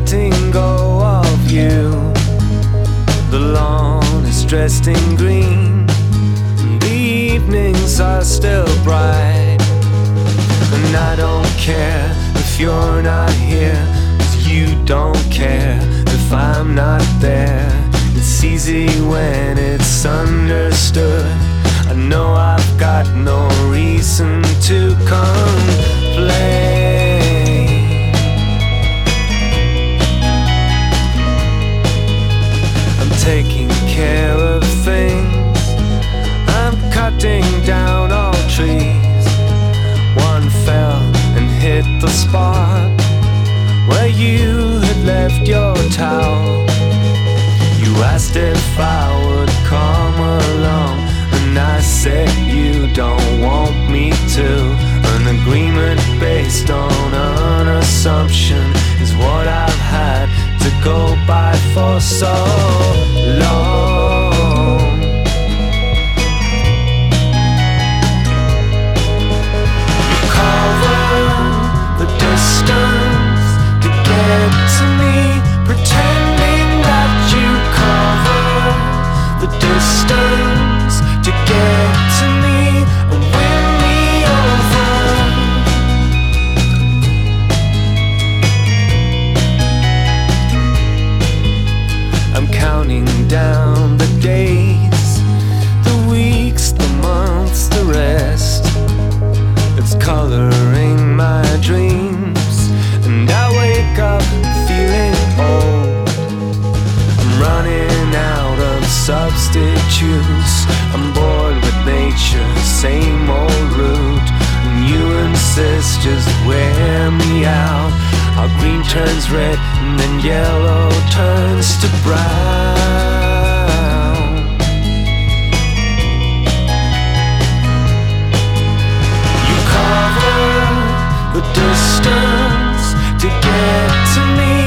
letting go of you. The lawn is dressed in green, and the evenings are still bright. And I don't care if you're not here, 'cause you don't care if I'm not there. It's easy when it's understood. I know I've got no reason to complain. I'm taking care of things. I'm cutting down all trees. One fell and hit the spot where you had left your towel. You asked if I would come along, and I said you don't want me to. An agreement based on an assumption is what I've had to go by for so long. You cover the distance to get to me, pretending that you cover the distance to get to me and win me over. I'm counting down the days, the weeks, the months, the rest. It's coloring my dreams, and I wake up feeling old. I'm running out of substitutes. I'm bored with nature, same old route. And you insist, just wear me out. Our green turns red, and then yellow turns to brown. You cover the distance to get to me,